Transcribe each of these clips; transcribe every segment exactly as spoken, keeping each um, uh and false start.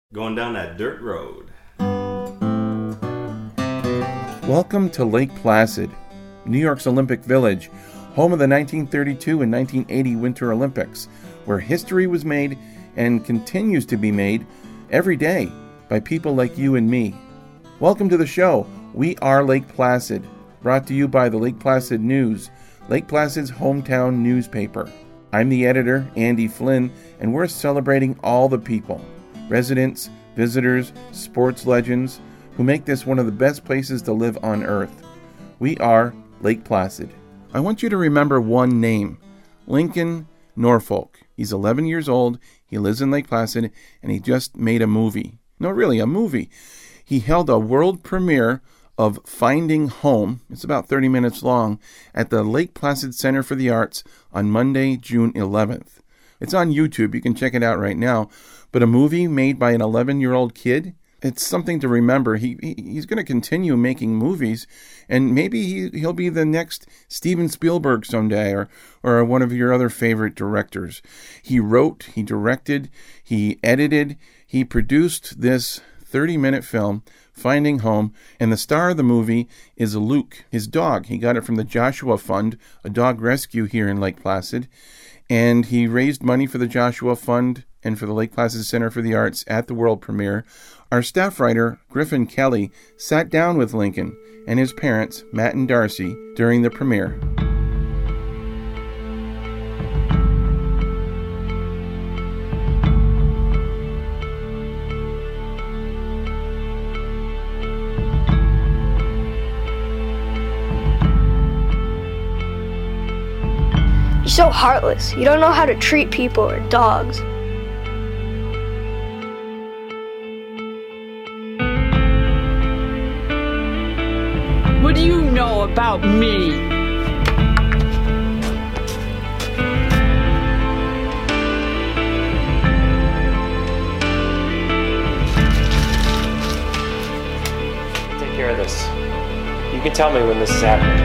Going down that dirt road. Welcome to Lake Placid, New York's Olympic Village, home of the nineteen thirty-two and nineteen eighty Winter Olympics, where history was made and continues to be made every day by people like you and me. Welcome to the show. We are Lake Placid, brought to you by the Lake Placid News, Lake Placid's hometown newspaper. I'm the editor, Andy Flynn, and we're celebrating all the people, residents, visitors, sports legends, who make this one of the best places to live on Earth. We are Lake Placid. I want you to remember one name, Lincoln Norfolk. He's eleven years old, he lives in Lake Placid, and he just made a movie. No, really, a movie. He held a world premiere of Finding Home, it's about thirty minutes long, at the Lake Placid Center for the Arts on Monday, June eleventh. It's on YouTube, you can check it out right now. But a movie made by an eleven-year-old kid, it's something to remember. He, he He's going to continue making movies, and maybe he, he'll be the next Steven Spielberg someday, or, or one of your other favorite directors. He wrote, he directed, he edited, he produced this thirty-minute film, Finding Home, and the star of the movie is Luke, his dog. He got it from the Joshua Fund, a dog rescue here in Lake Placid, and he raised money for the Joshua Fund and for the Lake Placid Center for the Arts at the world premiere. Our staff writer, Griffin Kelly, sat down with Lincoln and his parents, Matt and Darcy, during the premiere. You're so heartless. You don't know how to treat people or dogs. What do you know about me? Take care of this. You can tell me when this is happening.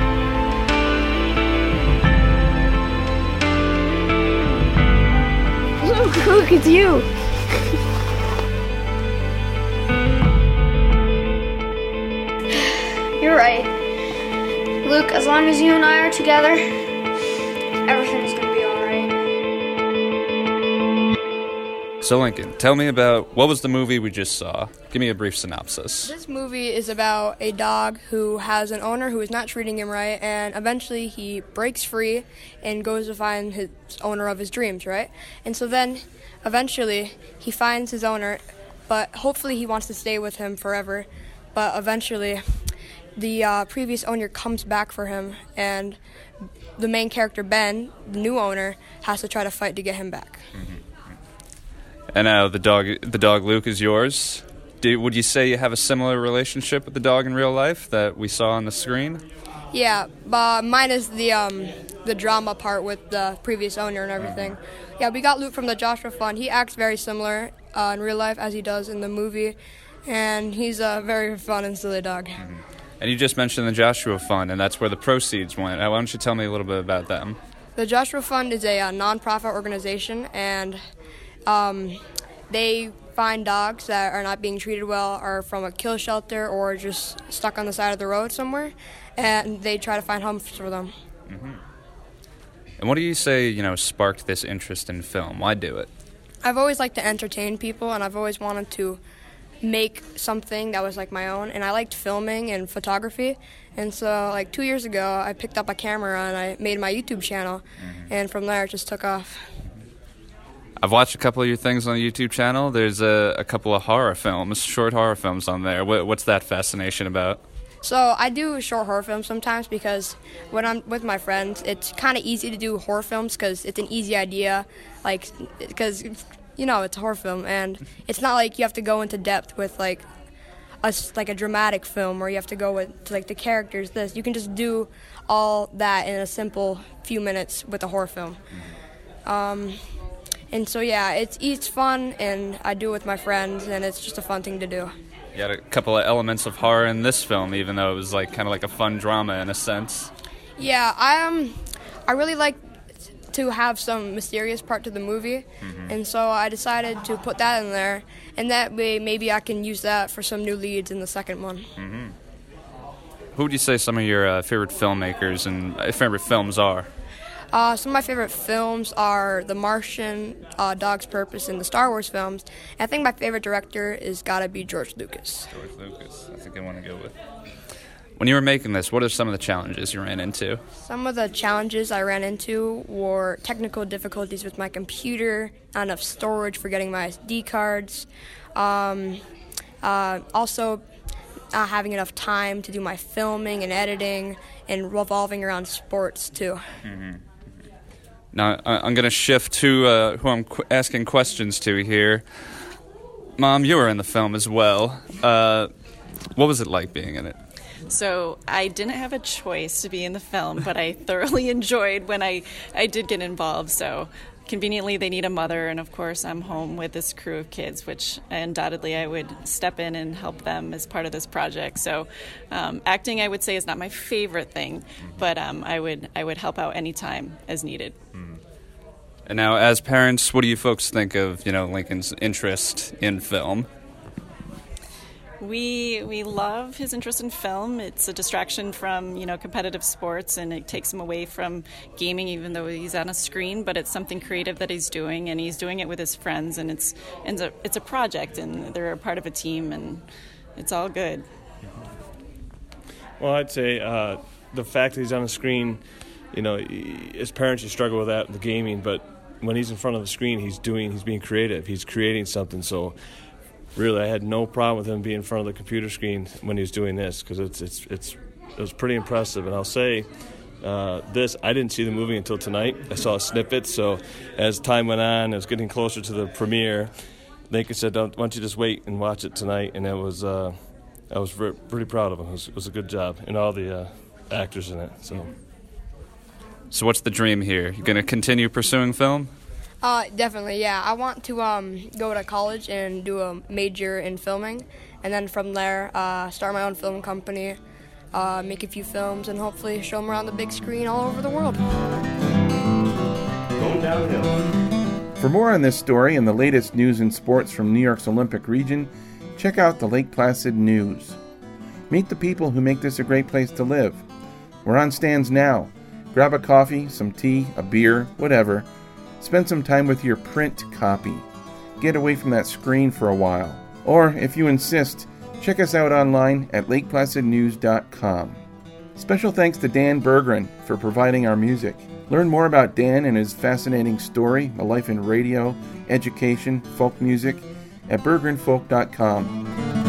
Luke, look, it's you. You're right. Luke, as long as you and I are together, everything's gonna be alright. So Lincoln, tell me about, what was the movie we just saw? Give me a brief synopsis. This movie is about a dog who has an owner who is not treating him right, and eventually he breaks free and goes to find his owner of his dreams, right? And so then, eventually, he finds his owner, but hopefully he wants to stay with him forever, but eventually the uh, previous owner comes back for him, and the main character, Ben, the new owner, has to try to fight to get him back. Mm-hmm. And now the dog, the dog Luke is yours. Do, would you say you have a similar relationship with the dog in real life that we saw on the screen? Yeah, but mine is the um, the drama part with the previous owner and everything. Yeah, we got Luke from the Joshua Fund. He acts very similar uh, in real life as he does in the movie, and he's a very fun and silly dog. Mm-hmm. And you just mentioned the Joshua Fund, and that's where the proceeds went. Why don't you tell me a little bit about them? The Joshua Fund is a, a non-profit organization, and um, they find dogs that are not being treated well, or from a kill shelter, or just stuck on the side of the road somewhere, and they try to find homes for them. Mm-hmm. And what do you say, you know, sparked this interest in film? Why do it? I've always liked to entertain people, and I've always wanted to make something that was like my own, and I liked filming and photography, and so like two years ago I picked up a camera and I made my YouTube channel, mm-hmm. and from there it just took off. I've watched a couple of your things on the YouTube channel. There's a, a couple of horror films, short horror films on there. What, what's that fascination about? So I do short horror films sometimes because when I'm with my friends, it's kind of easy to do horror films because it's an easy idea, like because you know it's a horror film, and it's not like you have to go into depth with like a like a dramatic film where you have to go with like the characters. This you can just do all that in a simple few minutes with a horror film. Um, and so yeah, it's it's fun, and I do it with my friends, and it's just a fun thing to do. You had a couple of elements of horror in this film, even though it was like kind of like a fun drama in a sense. Yeah, I um, I really like to have some mysterious part to the movie, mm-hmm. and so I decided to put that in there, and that way maybe I can use that for some new leads in the second one. Mm-hmm. Who would you say some of your uh, favorite filmmakers and uh, favorite films are? Uh, some of my favorite films are The Martian, uh, Dog's Purpose, and the Star Wars films. And I think my favorite director is gotta be George Lucas. George Lucas, that's a good one to go with. When you were making this, what are some of the challenges you ran into? Some of the challenges I ran into were technical difficulties with my computer, not enough storage for getting my S D cards, um, uh, also not having enough time to do my filming and editing, and revolving around sports too. Mm-hmm. Now, I'm going to shift to uh, who I'm qu- asking questions to here. Mom, you were in the film as well. Uh, what was it like being in it? So I didn't have a choice to be in the film, but I thoroughly enjoyed when I, I did get involved. So conveniently, they need a mother, and of course, I'm home with this crew of kids, which undoubtedly I would step in and help them as part of this project. So um, acting, I would say, is not my favorite thing, but um, I would I would help out anytime as needed. And now, as parents, what do you folks think of, you know, Lincoln's interest in film? We we love his interest in film. It's a distraction from, you know, competitive sports, and it takes him away from gaming, even though he's on a screen. But it's something creative that he's doing, and he's doing it with his friends, and it's it's a, it's a project, and they're a part of a team, and it's all good. Well, I'd say uh, the fact that he's on a screen, you know, as parents you struggle with that, the gaming, but when he's in front of the screen, he's doing, he's being creative, he's creating something. So really, I had no problem with him being in front of the computer screen when he was doing this, because it's it's it's it was pretty impressive. And I'll say uh, this: I didn't see the movie until tonight. I saw a snippet. So as time went on, it was getting closer to the premiere. Lincoln said, "Don't, why don't you just wait and watch it tonight?" And it was uh, I was re- pretty proud of him. It was, it was a good job, and all the uh, actors in it. So. So what's the dream here? You going to continue pursuing film? Uh, definitely, yeah. I want to um, go to college and do a major in filming, and then from there uh, start my own film company, uh, make a few films, and hopefully show them around the big screen all over the world. Going downhill. For more on this story and the latest news and sports from New York's Olympic region, check out the Lake Placid News. Meet the people who make this a great place to live. We're on stands now. Grab a coffee, some tea, a beer, whatever. Spend some time with your print copy. Get away from that screen for a while. Or, if you insist, check us out online at lake placid news dot com. Special thanks to Dan Berggren for providing our music. Learn more about Dan and his fascinating story, a life in radio, education, folk music, at berggren folk dot com.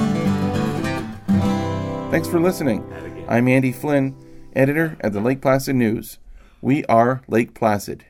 Thanks for listening. I'm Andy Flynn, editor at the Lake Placid News. We are Lake Placid.